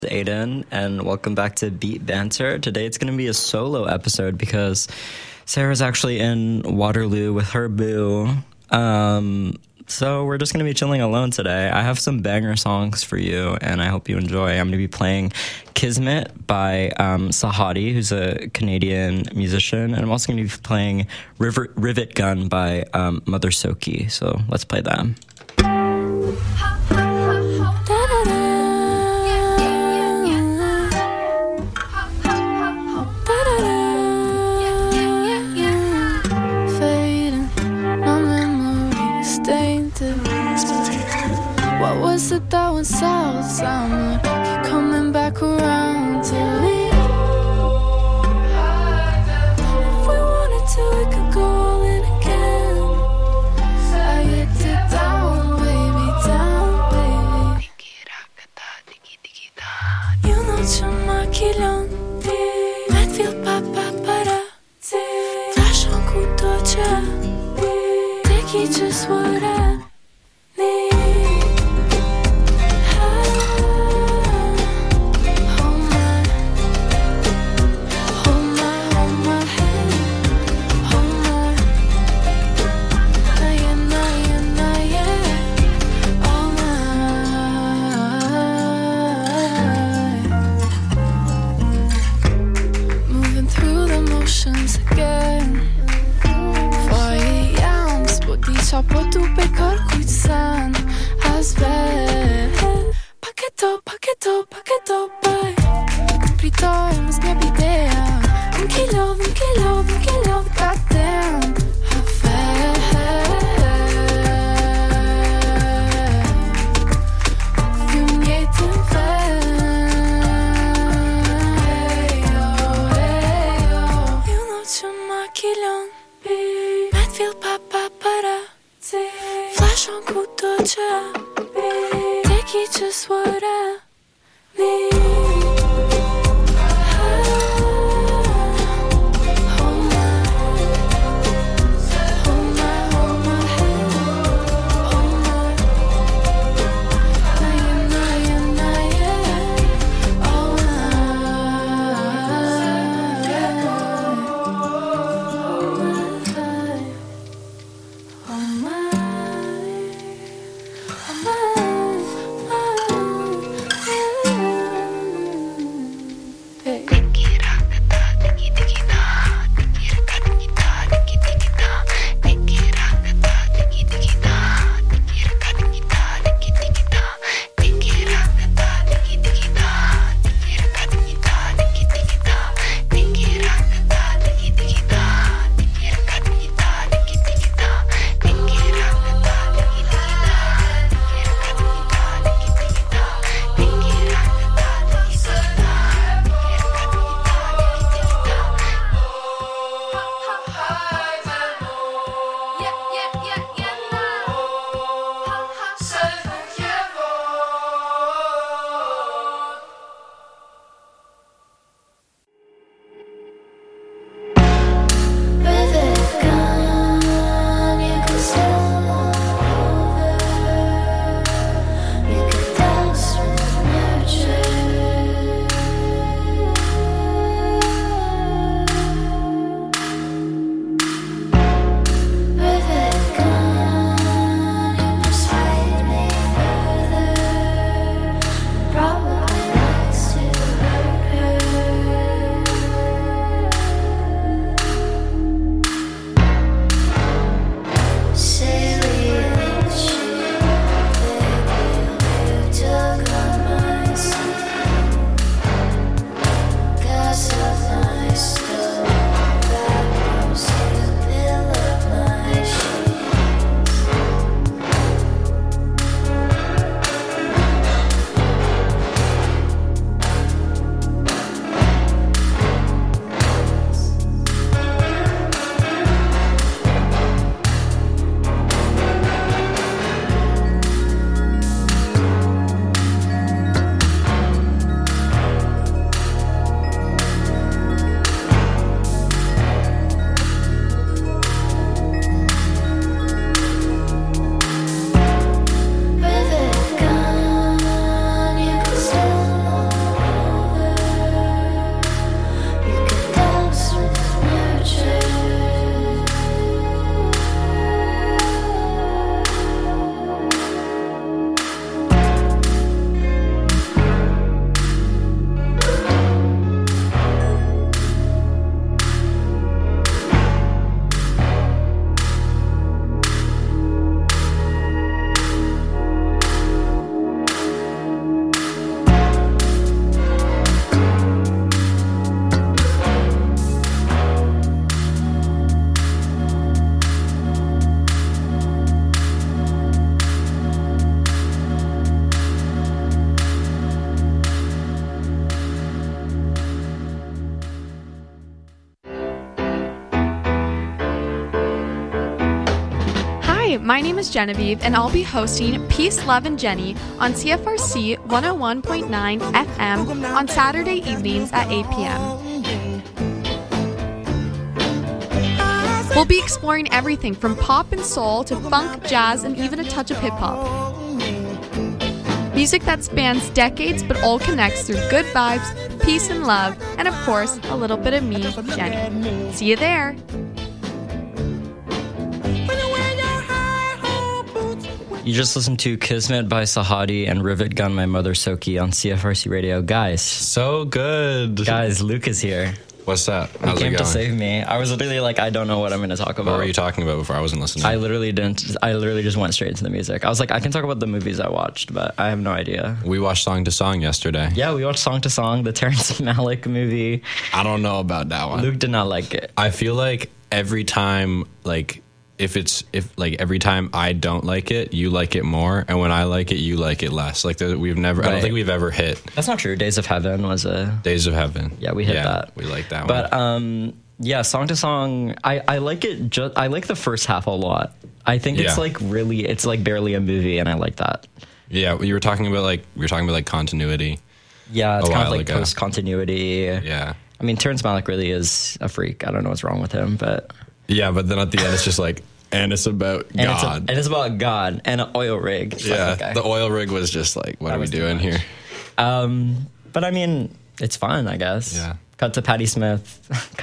Aiden, and welcome back to Beat Banter. Today it's going to be a solo episode because Sarah's actually in Waterloo with her boo. So we're just going to be chilling alone today. I have some banger songs for you, and I hope you enjoy. I'm going to be playing Kismet by Sahadi, who's a Canadian musician, and I'm also going to be playing Rivet Gun by Mother Soki. So let's play that. What was it that went south? Summer keep coming back around to me. If we wanted to, we could go all in again. I get it down, baby, You know чума килон ти, Medfield paparazzi, flash on kutocha, take it just what I need. Po tu bekar kujt sen as vet Paketo, baj Pritoj, më zgjab ideja Më ke lodh, goddamn Vim jetën You know që ma kilon Medfield papapara Flash on kutocha, take it just what I need. My name is Genevieve, and I'll be hosting Peace, Love, and Jenny on CFRC 101.9 FM on Saturday evenings at 8 p.m. We'll be exploring everything from pop and soul to funk, jazz, and even a touch of hip-hop. Music that spans decades but all connects through good vibes, peace and love, and of course, a little bit of me, Jenny. See you there! You just listened to Kismet by Sahadi and Rivet Gun by Mother Soki on CFRC Radio. Guys, So good. Luke is here. What's up? He How's it came going? to save me. I was literally like, I don't know what I'm going to talk about. What were you talking about before? I wasn't listening. I literally just went straight into the music. I was like, I can talk about the movies I watched, but I have no idea. We watched Song to Song yesterday. Yeah, we watched Song to Song, the Terrence Malick movie. I don't know about that one. Luke did not like it. I feel like every time, if every time I don't like it, you like it more, and when I like it, you like it less. Like we've never. I don't Right. think we've ever hit That's not true. Days of Heaven was a... Days of Heaven. Yeah, we hit that. We like that one. But yeah, Song to Song, I like it. I like the first half a lot. I think it's Yeah. it's like barely a movie, and I like that. Yeah, we were talking about continuity. Yeah, it's A kind of while like ago. post continuity. Yeah. I mean, Terrence Malick really is a freak. I don't know what's wrong with him, but Yeah, but then at the end, it's just like, and it's about God. It's about God and an oil rig. It's Yeah, like, okay. the oil rig was just like, what That are we was too doing much. here? But I mean, it's fun, I guess. Yeah. Cut to Patti Smith.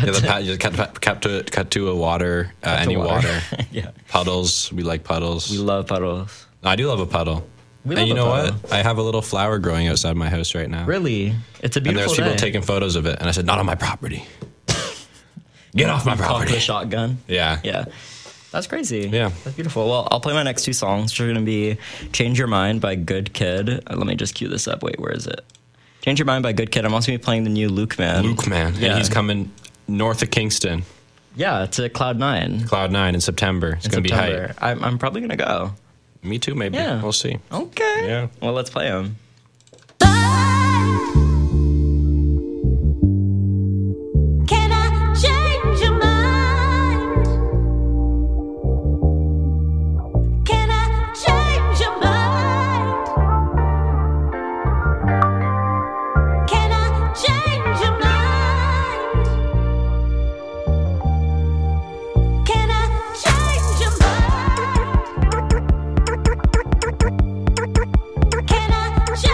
Cut to a water, any water. Yeah. Puddles. We like puddles. We love puddles. I do love a puddle. We And love you a know puddle. what? I have a little flower growing outside my house right now. Really? It's a And beautiful there's people day. taking photos of it. And I said, not on my property. Get off my Cock property. the shotgun. Yeah. Yeah. That's crazy. Yeah. That's beautiful. Well, I'll play my next two songs, which are going to be Change Your Mind by Good Kid. Let me just cue this up. Wait, where is it? Change Your Mind by Good Kid. I'm also going to be playing the new Luke Man. Luke Man. Yeah. And he's coming north of Kingston. Yeah, to Cloud9. Cloud9 in September. It's going to be hype. I'm probably going to go. Me too, maybe. Yeah. We'll see. Okay. Yeah. Well, let's play them. Can I change your mind? Can I change your mind? Can I change your mind? Can I change your mind? Can I change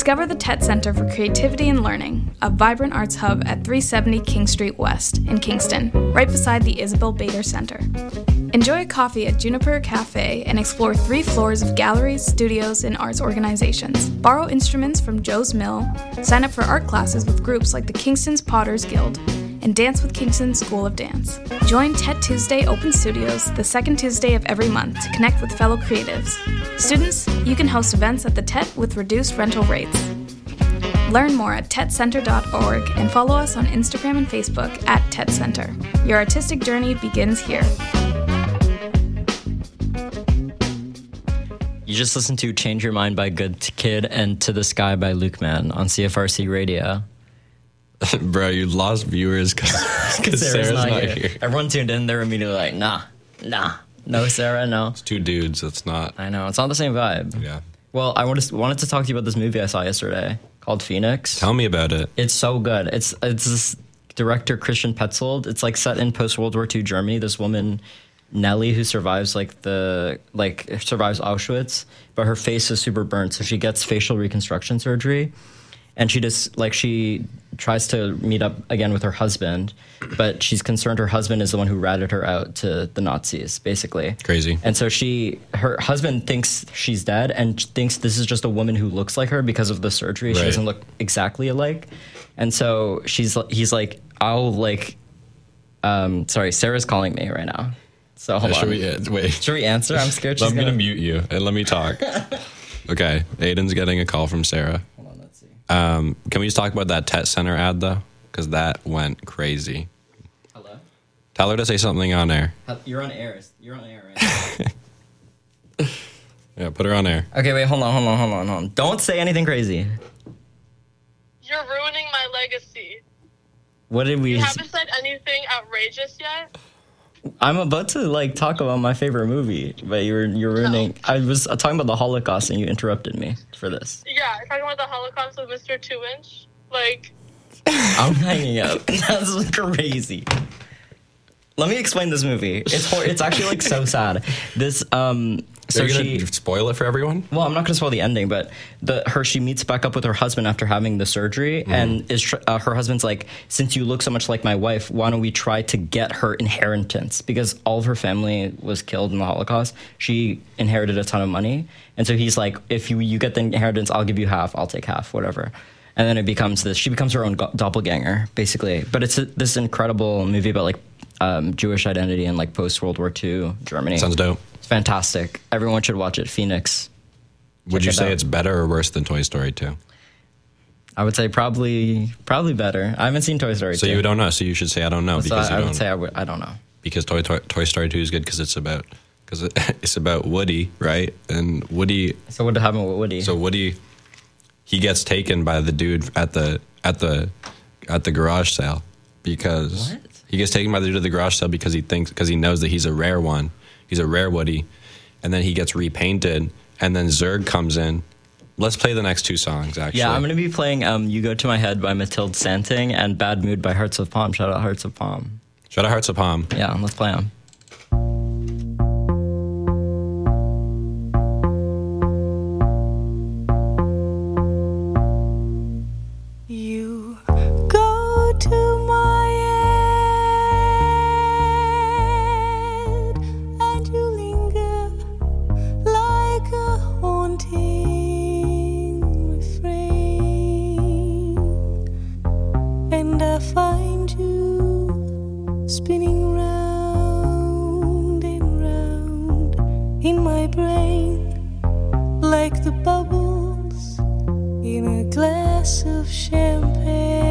Discover the TET Center for Creativity and Learning, a vibrant arts hub at 370 King Street West in Kingston, right beside the Isabel Bader Center. Enjoy a coffee at Juniper Cafe and explore 3 floors of galleries, studios, and arts organizations. Borrow instruments from Joe's Mill, sign up for art classes with groups like the Kingston's Potters Guild, and dance with Kingston School of Dance. Join TET Tuesday Open Studios the second Tuesday of every month to connect with fellow creatives. Students, you can host events at the TET with reduced rental rates. Learn more at tetcenter.org and follow us on Instagram and Facebook at TET Center. Your artistic journey begins here. You just listened to Change Your Mind by Good Kid and To the Sky by Luke Man on CFRC Radio. Bro, you lost viewers because Sarah's not here. Everyone tuned in, they're immediately like, nah, no Sarah, no. It's 2 dudes, it's not. I know, it's not the same vibe. Yeah. Well, I wanted to talk to you about this movie I saw yesterday called Phoenix. Tell me about it. It's so good. It's this director, Christian Petzold. It's like set in post-World War II Germany. This woman, Nellie, who survives survives Auschwitz, but her face is super burnt, so she gets facial reconstruction surgery. And she tries to meet up again with her husband, but she's concerned her husband is the one who ratted her out to the Nazis, basically. Crazy. And so her husband thinks she's dead and thinks this is just a woman who looks like her because of the surgery. Right. She doesn't look exactly alike. And so he's like, sorry, Sarah's calling me right now. So hold on. Wait. Should we answer? I'm scared I'm going to mute you and let me talk. Okay. Aiden's getting a call from Sarah. Can we just talk about that TET Center ad, though? Because that went crazy. Hello? Tell her to say something on air. You're on air. You're on air right now. Yeah, put her on air. Okay, wait, hold on. Don't say anything crazy. You're ruining my legacy. What did we... You haven't said anything outrageous yet? I'm about to, talk about my favorite movie, but you're ruining... No. I was talking about the Holocaust, and you interrupted me for this. Yeah, talking about the Holocaust with Mr. 2-Inch. I'm hanging up. That's crazy. Let me explain this movie. It's actually, so sad. This, So you're going to spoil it for everyone? Well, I'm not going to spoil the ending, but she meets back up with her husband after having the surgery, and her husband's like, since you look so much like my wife, why don't we try to get her inheritance? Because all of her family was killed in the Holocaust. She inherited a ton of money, and so he's like, if you get the inheritance, I'll give you half, I'll take half, whatever. And then it becomes this. She becomes her own doppelganger, basically. But it's this incredible movie about Jewish identity in post-World War II Germany. Sounds dope. Fantastic. Everyone should watch it. Phoenix. Would you say it's better or worse than Toy Story 2? I would say probably better. I haven't seen Toy Story 2. So you don't know. So you should say I don't know. So I would say I don't know. Because Toy Story 2 is good because it's about Woody, right? And Woody. So what happened with Woody? So Woody, he gets taken by the dude at the garage sale because what? He gets taken by the dude at the garage sale because he knows that he's a rare one. He's a rare Woody, and then he gets repainted, and then Zurg comes in. Let's play the next 2 songs, actually. Yeah, I'm going to be playing You Go To My Head by Mathilde Santing and Bad Mood by Hearts of Palm. Shout out Hearts of Palm. Shout out Hearts of Palm. Yeah, let's play them. You go to my find you spinning round and round in my brain like the bubbles in a glass of champagne.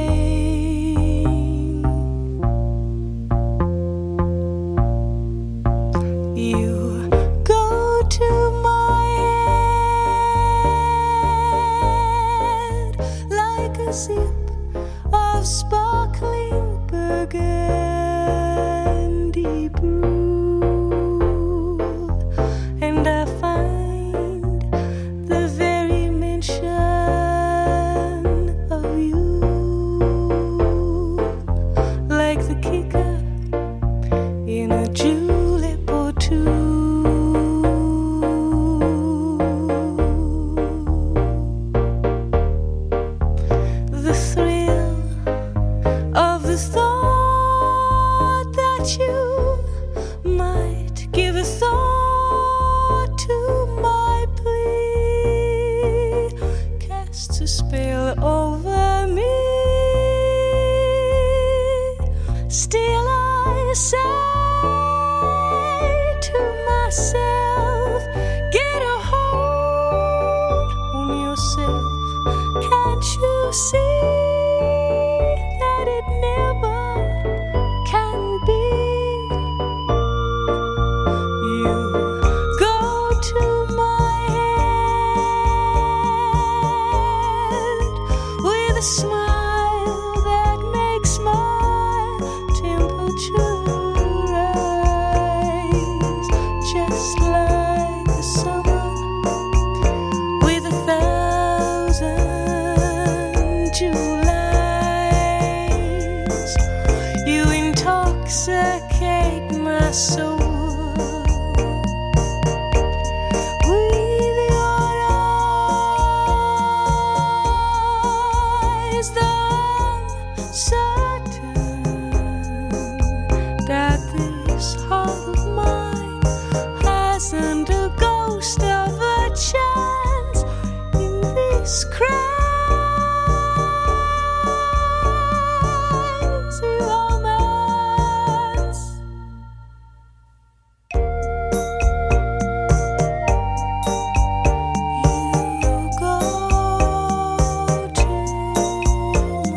You go to my head like a sip of sparkling burgundy brew, and I find the very mention of you like the kicker in a julep or two. the thought that you might give a thought to my plea casts a spell over me. Still I say to myself, get a hold on yourself. Can't you see that it never can be? You go to my head with a smile that makes my temperature rise, just like the summer with 1,000 Julys. You intoxicate my soul with your eyes, though I'm certain that this heart of mine hasn't a ghost of a chance in this crazy romance. You go to my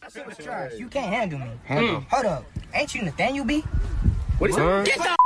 Trash. You can't handle me. Hold up. Ain't you Nathaniel B? What is that? Get the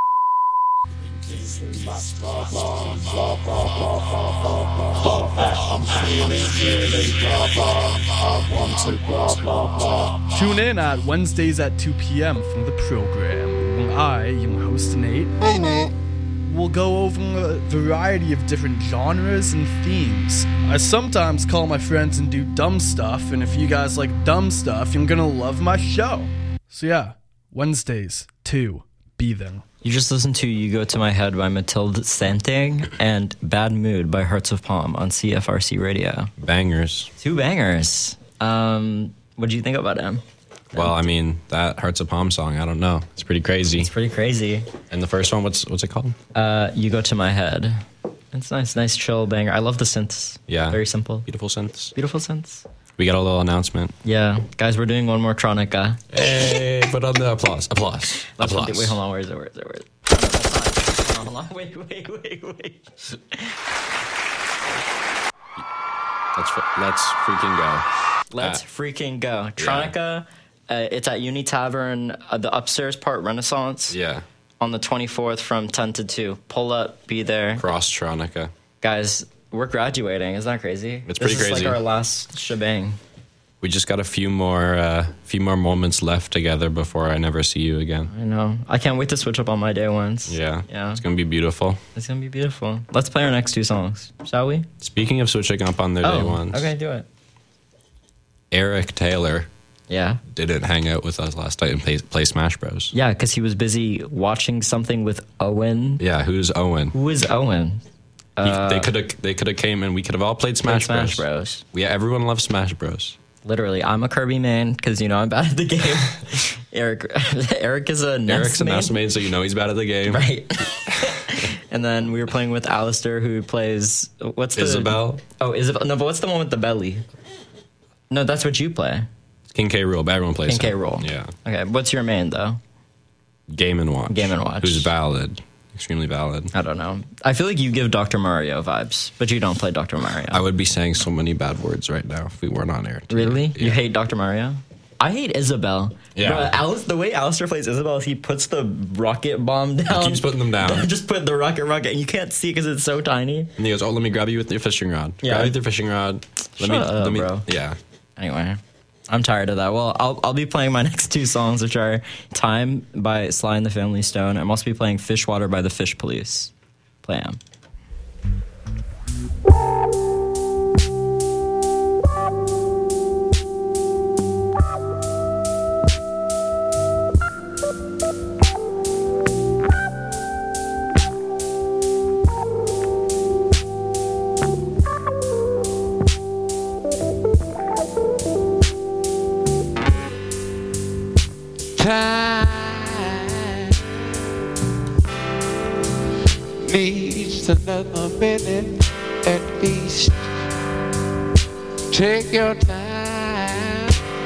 Tune in at Wednesdays at 2 p.m. from the program. I, your host Nate, will go over a variety of different genres and themes. I sometimes call my friends and do dumb stuff, and if you guys like dumb stuff, you're gonna love my show. So yeah, Wednesdays, 2, be there. You just listened to You Go To My Head by Mathilde Santing and Bad Mood by Hearts of Palm on CFRC Radio. Bangers. 2 bangers. What do you think about him? Well, I mean, that Hearts of Palm song, I don't know. It's pretty crazy. It's pretty crazy. And the first one, what's it called? You Go To My Head. It's nice chill banger. I love the synths. Yeah. Very simple. Beautiful synths. Beautiful synths. We got a little announcement. Yeah. Guys, we're doing one more Tronica. Hey, put on the applause. Wait, hold on. Where is it? Hold on. Wait. Let's freaking go. Let's freaking go. Tronica, it's at Uni Tavern, the upstairs part, Renaissance. Yeah. On the 24th from 10 to 2. Pull up, be there. Cross Tronica. Guys, we're graduating. Isn't that crazy? It's pretty crazy. This is like our last shebang. We just got a few more moments left together before I never see you again. I know. I can't wait to switch up on my day ones. Yeah. It's going to be beautiful. It's going to be beautiful. Let's play our next 2 songs, shall we? Speaking of switching up on their day ones. Okay, do it. Eric Taylor. Yeah. Didn't hang out with us last night and play Smash Bros. Yeah, because he was busy watching something with Owen. Yeah, who's Owen? Who is Owen? They could have came and we could have all played Smash Bros. Yeah, everyone loves Smash Bros. Literally, I'm a Kirby main because I'm bad at the game. Eric is a NES Eric's a NES main, so he's bad at the game, right? And then we were playing with Alistair, who plays Isabel. Oh, Isabel. No, but what's the one with the belly? No, that's what you play. King K. Rool, but everyone plays King K. Rool. Yeah. Okay, what's your main though? Game and Watch. Who's valid. Extremely valid. I don't know. I feel like you give Dr. Mario vibes, but you don't play Dr. Mario. I would be saying so many bad words right now if we weren't on air. Really? Yeah. You hate Dr. Mario? I hate Isabel. Yeah. Bro, the way Alistair plays Isabel is he puts the rocket bomb down. He keeps putting them down. Just put the rocket, and you can't see because it's so tiny. And he goes, let me grab you with your fishing rod. Yeah. Grab you with your fishing rod. Let me, bro. Yeah. Anyway, I'm tired of that. Well, I'll be playing my next 2 songs, which are Time by Sly and the Family Stone. I'm also be playing Fishwater by the Fish Police. Play 'em. Needs another minute at least. Take your time,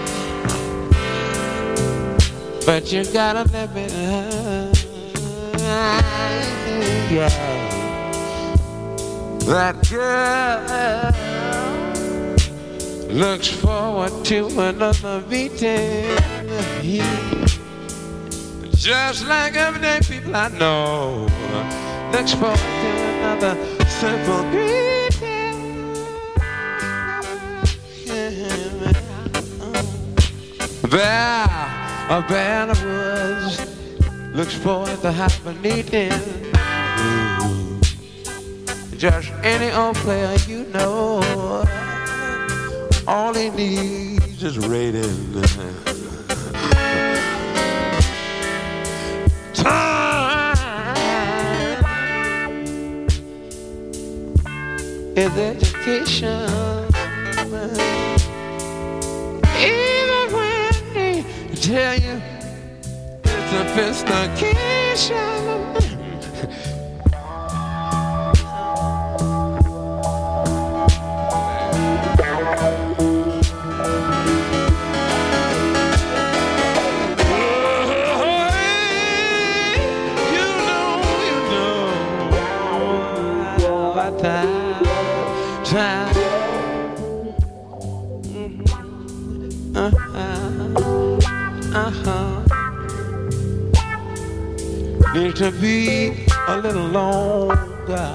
but you gotta let me yeah. That girl looks forward to another meeting. Just like everyday people I know, looks forward to another simple greeting. There, a band of woods looks forward to have a meeting. Just any old player you know, all he needs is rating. Is education. Even when they tell you it's a sophistication. Time. Need to be a little longer.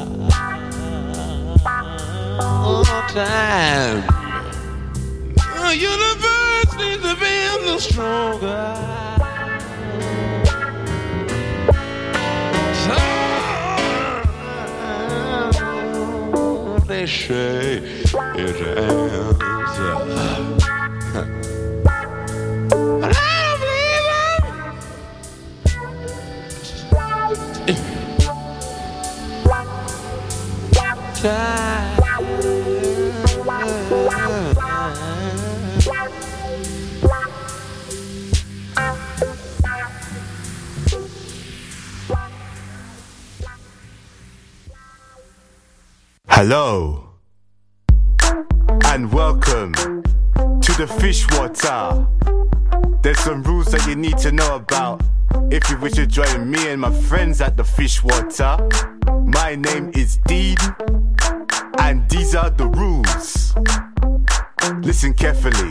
Time. The universe needs to be a little stronger. So they say it ends. But I don't believe it. Time. Hello and welcome to the fish water. There's some rules that you need to know about if you wish to join me and my friends at the fish water. My name is Dean and these are the rules. Listen carefully.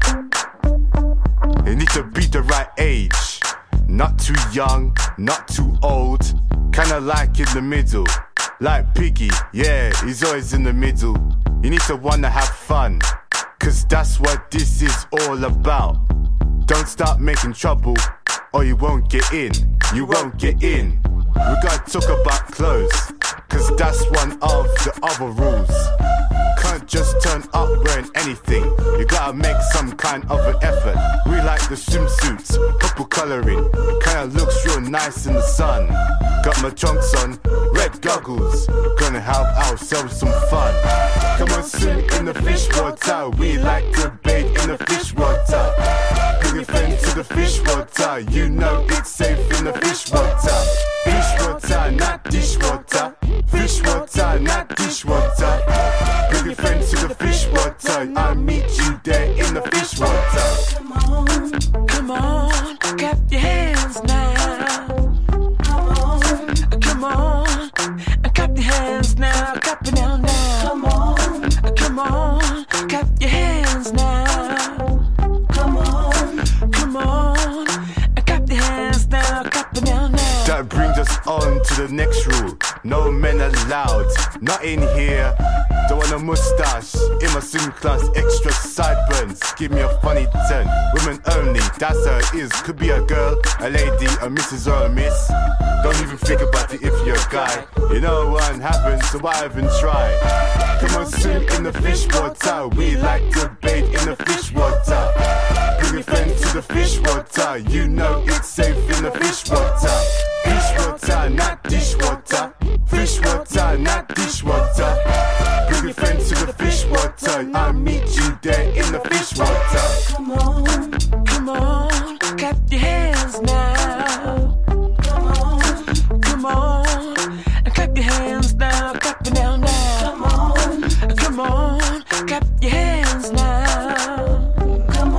You need to be the right age, not too young, not too old, kinda like in the middle. Like Piggy, yeah, he's always in the middle. You need to wanna have fun, cause that's what this is all about. Don't start making trouble, or you won't get in. You won't get in. We gotta talk about clothes, cause that's one of the other rules. Can't just turn up wearing anything. You gotta make some kind of an effort. We like the swimsuits, purple coloring, kinda looks real nice in the sun. Got my trunks on, red goggles, gonna have ourselves some fun. Come on, swim in the fish water. We like to bathe in the fish water. Bring your friend to the fish water. You know it's safe in the fish water. Fish water, not dishwater. Fish water, not dishwater. Bring your friend to the fish water. I'll meet you there in the fish water. Come on, clap your hands now. Come on, clap your hands now, clap it down now. Come on, clap your hands now. Come on, clap your hands now, clap it down now. That brings us on to the next rule. No men allowed, not in here. Don't want a mustache in my swim class, extra sideburns. Give me a funny turn. Women only, that's how it is. Could be a girl, a lady, a missus or a miss. Don't even think about it if you're a guy. You know what happens, so why even try? Come on, swim in the fish water. We like to bathe in the fish water. Bring your friend to the fish water. You know it's safe in the fish water. Fish water, not dishwater. Fish water, not dishwater. Bring your friend to the fish water. I'll meet you there in the fish water. Come on, clap your hands now. Come on, clap your hands now, clap it down now. Come on, clap your hands now. Come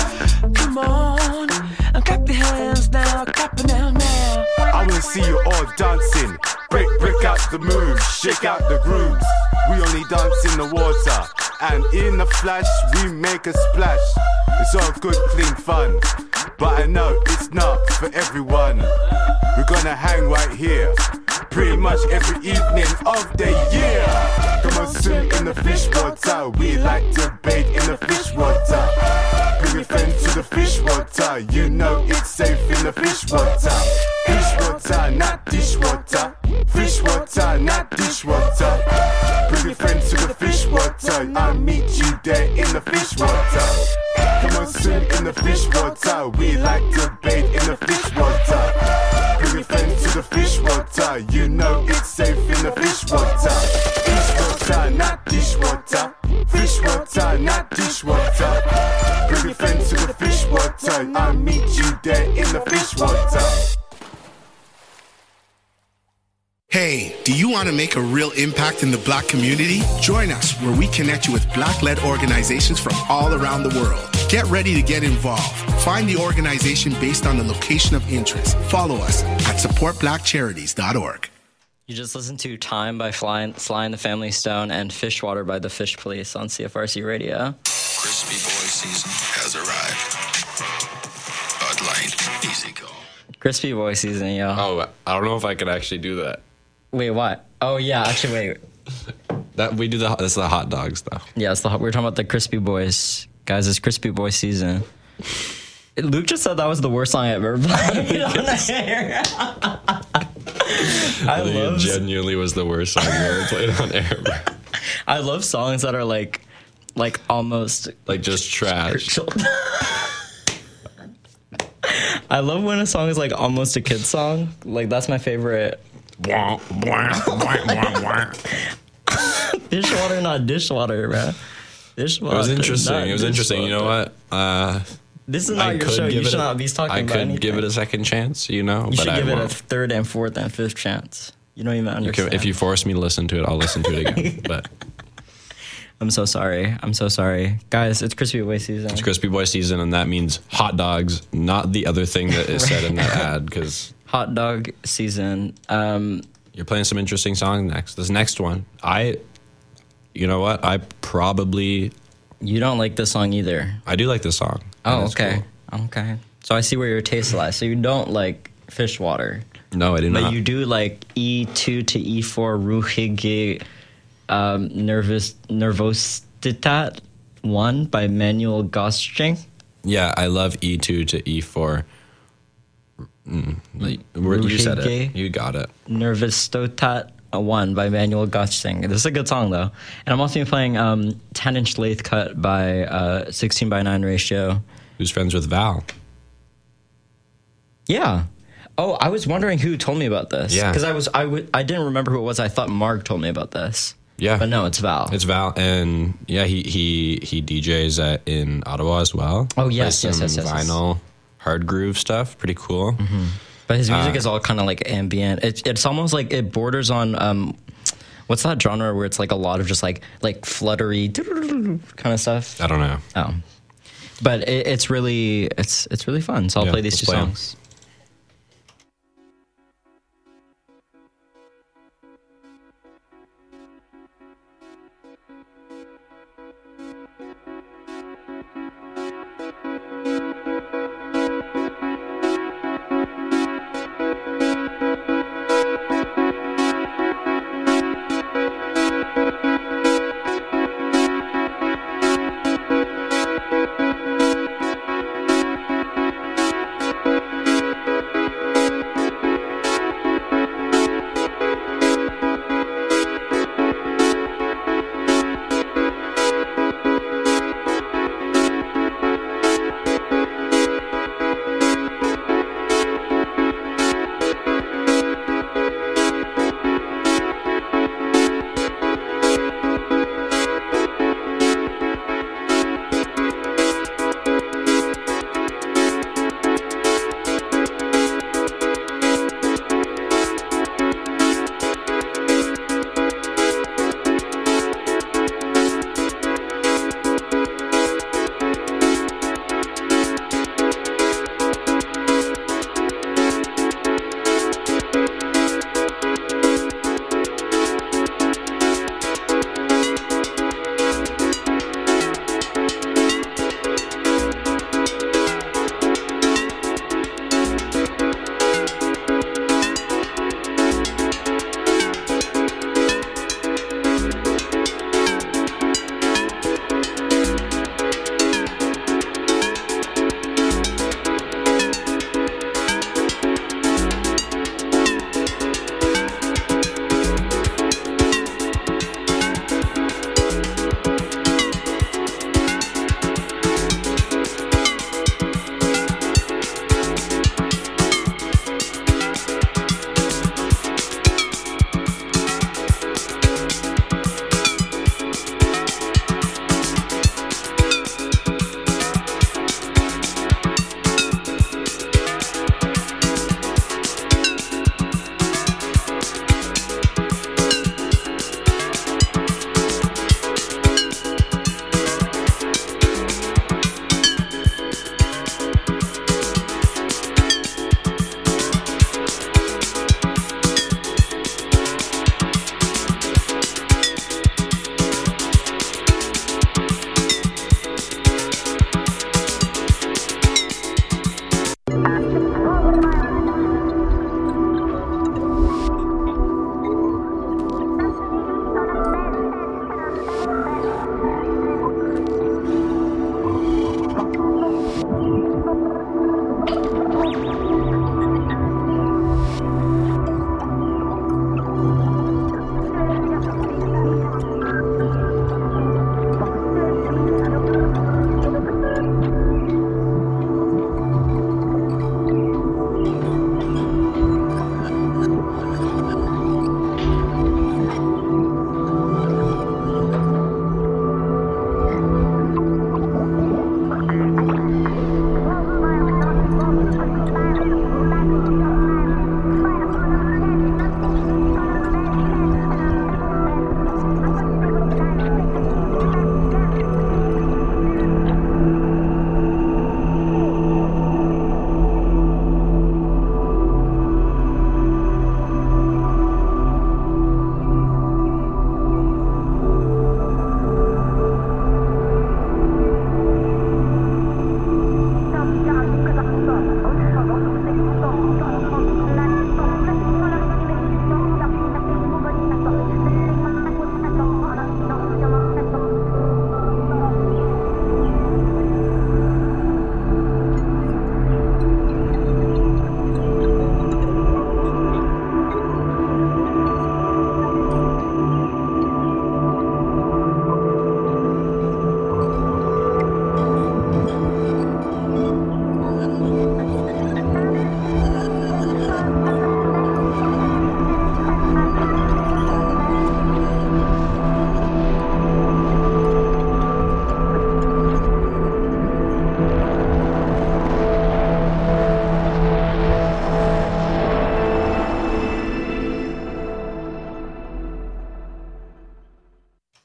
on, clap your hands now, clap it down now. I wanna see you all dancing. Break out the moves, shake out the grooves. We only dance in the water, and in the flash we make a splash. It's all good, clean fun, but I know it's not for everyone. We're gonna hang right here, pretty much every evening of the year. Come on, swim in the fish water. We like to bathe in the fish water. Bring your friend to the fish water. You know it's safe in the fish water. Fish water, not dishwater. Fish water, not dishwater. Bring your friend to the fish water. I'll meet you there in the fish water. Come on, swim in the fish water. We like to bathe in the fish water. Bring your friend to the fish water. You know it's safe in the fish water. Fish water, not dishwater. Fish water, not dishwater. Bring your friend to the fish water. I'll meet you there in the fish water. Hey, do you want to make a real impact in the Black community? Join us where we connect you with Black-led organizations from all around the world. Get ready to get involved. Find the organization based on the location of interest. Follow us at supportblackcharities.org. You just listened to Time by Sly and the Family Stone and Fishwater by the Fish Police on CFRC Radio. Crispy boy season has arrived. Crispy Boy season, yo. Oh, I don't know if I could actually do that. Wait, what? Oh yeah, actually, wait. That's the hot dogs though. Yeah, we're talking about the Crispy Boys, guys. It's Crispy Boy season. Luke just said that was the worst song I've ever played on air. I think it genuinely was the worst song you ever played on air. Bro. I love songs that are like almost like just trash. I love when a song is like almost a kid's song. Like that's my favorite. Dishwater, not dishwater, man. Dishwater. It was interesting. It was interesting. You know what? This is not your show. You should not be talking about anything. I could give it a second chance, you know. You should give it a third and fourth and fifth chance. You don't even understand. If you force me to listen to it, I'll listen to it again. But I'm so sorry. I'm so sorry. Guys, it's Crispy Boy season. It's Crispy Boy season, and that means hot dogs, not the other thing that is said in that ad. Because hot dog season. You're playing some interesting songs next. This next one, you know what? You don't like this song either. I do like this song. Oh, okay. Cool. Okay. So I see where your taste lies. So you don't like fish water. No, I do not. But you do like E2 to E4 Ruhige Nervositat 1 by Manuel Gostring. Yeah, I love E2 to E4. You said it. You got it. Nervositat 1 by Manuel Gostring. This is a good song, though. And I'm also playing 10-inch lathe cut by 16:9 ratio. Who's friends with Val? Yeah. Oh, I was wondering who told me about this. Yeah. Because I didn't remember who it was. I thought Mark told me about this. Yeah. But no, it's Val. It's Val. And yeah, he DJs in Ottawa as well. Oh, yes. Yes. Vinyl, hard groove stuff. Pretty cool. Mm-hmm. But his music is all kind of like ambient. It's almost like it borders on what's that genre where it's like a lot of just like fluttery kind of stuff. I don't know. Oh, but it's really fun. So I'll play these two songs.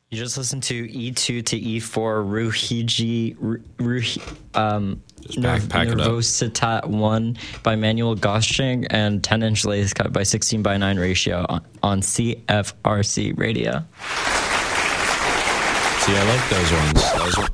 You just listened to E2 to E4 Ruhiji pack it up. Nervositat 1 by Manuel Gosching and 10-inch lace cut by 16:9 ratio on CFRC radio. See, I like those ones.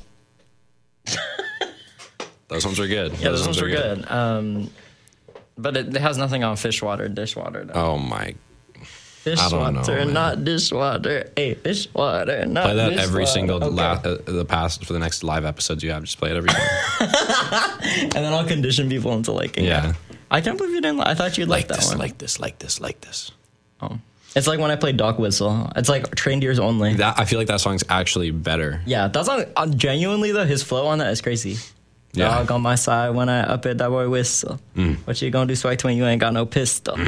Those ones are good. Yeah, those ones are good. But it has nothing on dishwater. Oh my. Dishwater, not dishwater. Hey, dishwater, not play that dishwater. every single for the next live episodes you have. Just play it every time. And then I'll condition people into liking it. Yeah. I can't believe you didn't. I thought you'd like that this, one. like this. Oh. It's like when I played Dog Whistle. It's like trained ears only. I feel like that song's actually better. Yeah, that song, genuinely though, his flow on that is crazy. Yeah. Dog on my side when I up it, that boy whistle. What you gonna do, swag when you ain't got no pistol?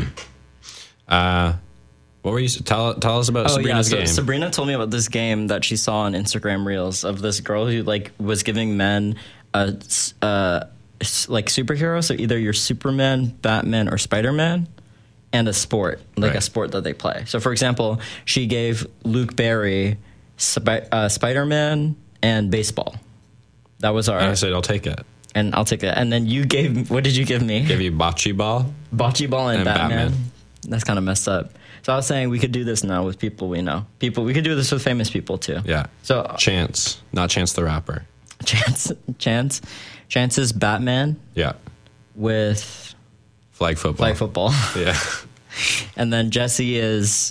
What were you tell us about Sabrina's game? Sabrina told me about this game that she saw on Instagram Reels of this girl who like was giving men like superheroes. So either you're Superman, Batman, or Spider-Man, and a sport, like a sport that they play. So for example, she gave Luke Barry Spider-Man and baseball. That was our. And I said, I'll take it. And I'll take it. And then you gave. What did you give me? Give you bocce ball. Bocce ball and Batman. That's kind of messed up. So I was saying we could do this now with people we know. We could do this with famous people too. Yeah. So Chance, not Chance the Rapper. Chance is Batman. Yeah. With flag football. Yeah. And then Jesse is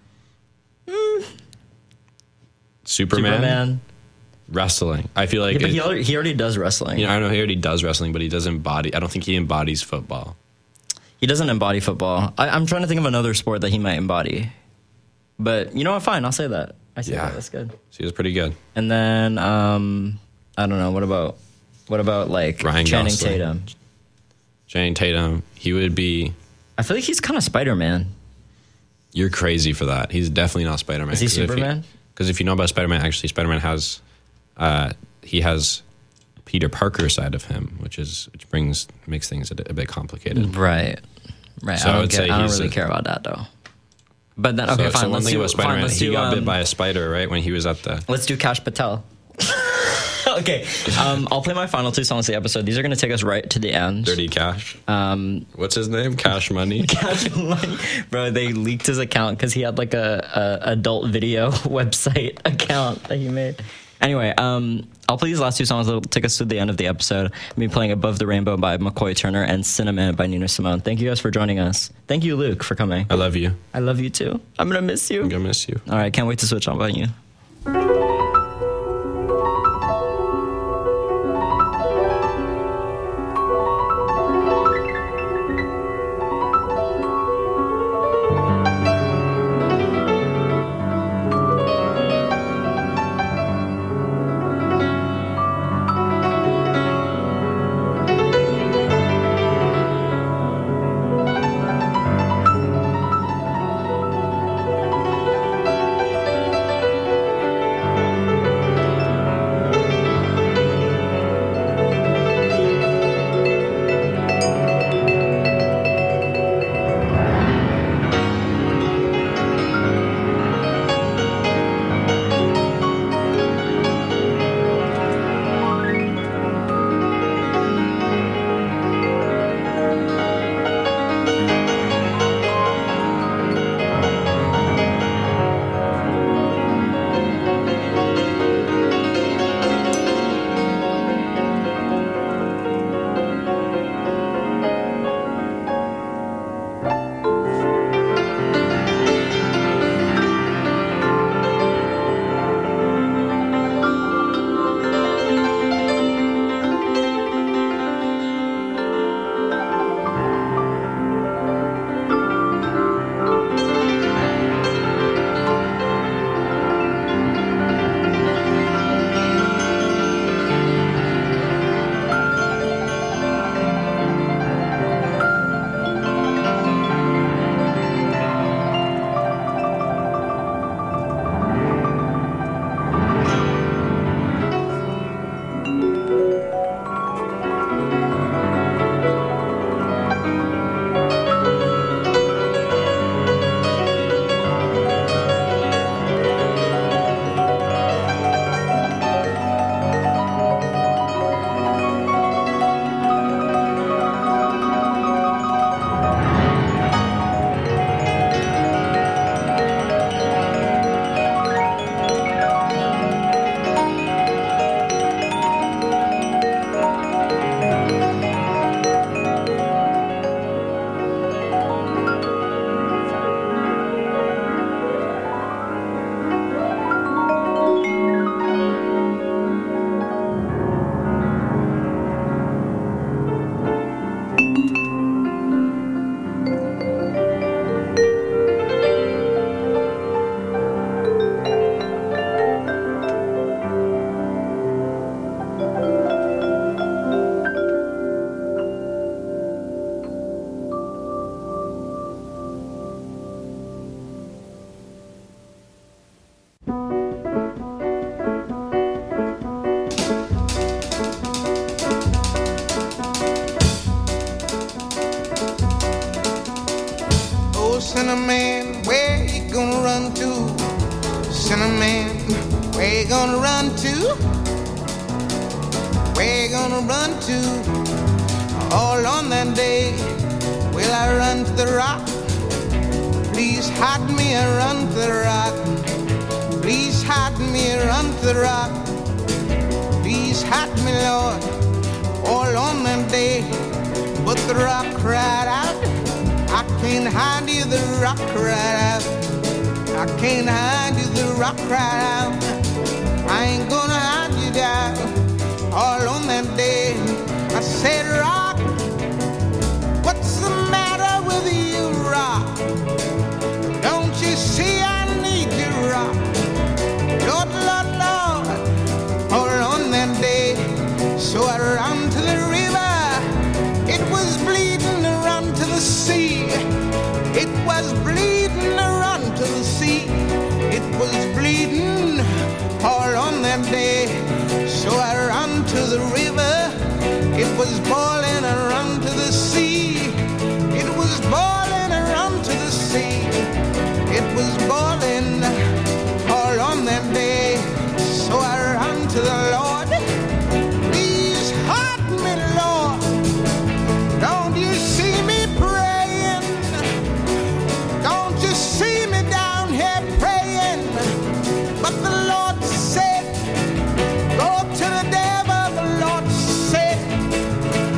Superman. Wrestling. I feel like but he already does wrestling. I know he already does wrestling, but he does embody. I don't think he embodies football. He doesn't embody football. I'm trying to think of another sport that he might embody. But you know what? Fine, I'll say that. I say that. That's good. So he was pretty good. And then I don't know. What about like Ryan Channing Gosling. Tatum? Channing Tatum. He would be. I feel like he's kind of Spider-Man. You're crazy for that. He's definitely not Spider-Man. Is he Superman? Because if you know about Spider-Man, actually, Spider-Man has he has Peter Parker side of him, which makes things a bit complicated. Right. So I don't really care about that though. But then fine. So one thing about Spider-Man, he got bit by a a spider, right? When he was at the. Let's do Kash Patel. Okay, I'll play my final two songs of the episode. These are going to take us right to the end. Dirty Cash. What's his name? Cash Money. Cash Money, bro. They leaked his account because he had like a adult video website account that he made. Anyway, I'll play these last two songs that'll take us to the end of the episode. I'll be playing Above the Rainbow by McCoy Turner and Cinnamon by Nina Simone. Thank you guys for joining us. Thank you, Luke, for coming. I love you. I love you too. I'm gonna miss you. I'm gonna miss you. All right, can't wait to switch on by you. Cinnamon, where you gonna run to? Where you gonna run to? All on that day, will I run to the rock? Please hide me and run to the rock. Please hide me and run to the rock. Please hide me, Lord, all on that day. But the rock cried out, I can't hide you, the rock cried out. I can't hide you, the rock cried out. I ain't gonna hide you down. All on that day, I said, rock, what's the matter with you, rock? Don't you see I need you, rock? Lord, Lord, Lord, all on that day. So I ran to the river, it was bleeding, run to the sea. It was bleeding, run to the sea. It was bleeding all on that day. So I ran to the river. It was boiling, I ran to the sea. It was boiling, I ran to the sea. It was boiling all on that day. So I ran to the Lord. Please hide me, Lord. Don't you see me praying? Don't you see me down here praying? But the Lord said, go to the devil. The Lord said,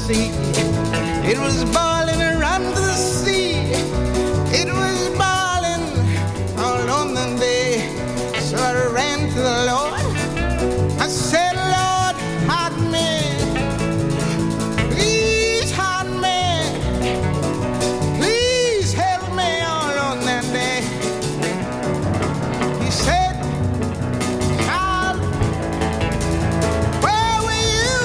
sea. It was boiling around the sea. It was boiling all on the day. So I ran to the Lord. I said, Lord, hide me. Please hide me. Please help me all on that day. He said, child, where were you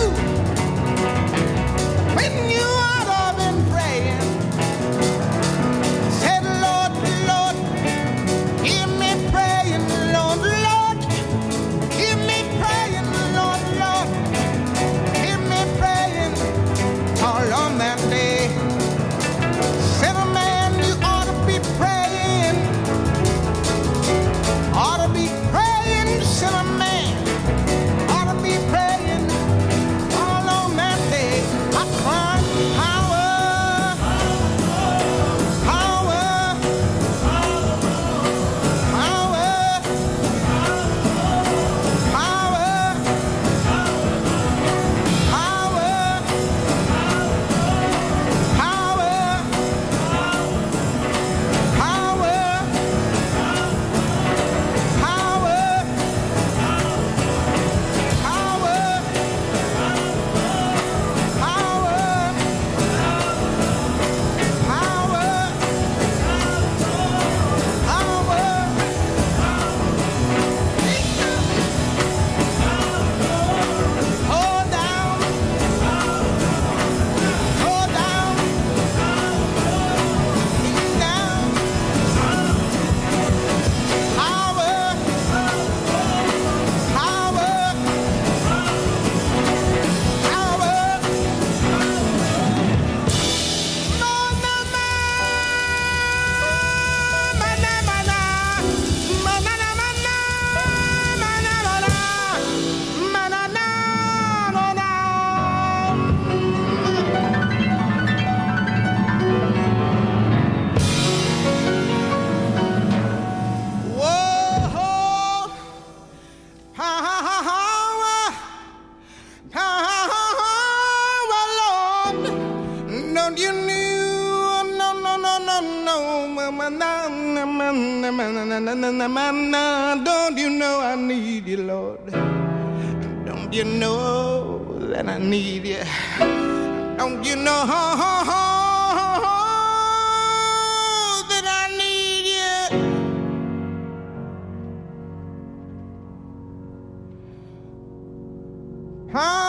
when you ought to have been praying? Said, Lord, Lord, hear me praying, Lord, Lord, hear me praying, Lord, Lord, hear me praying all on that day. Said, a man, you ought to be praying, ought to be praying, said a man, ought to be praying all on that day. I cried, power, power, power, Don't you know I need you, Lord? Don't you know that I need you? Don't you know that I need you? Huh?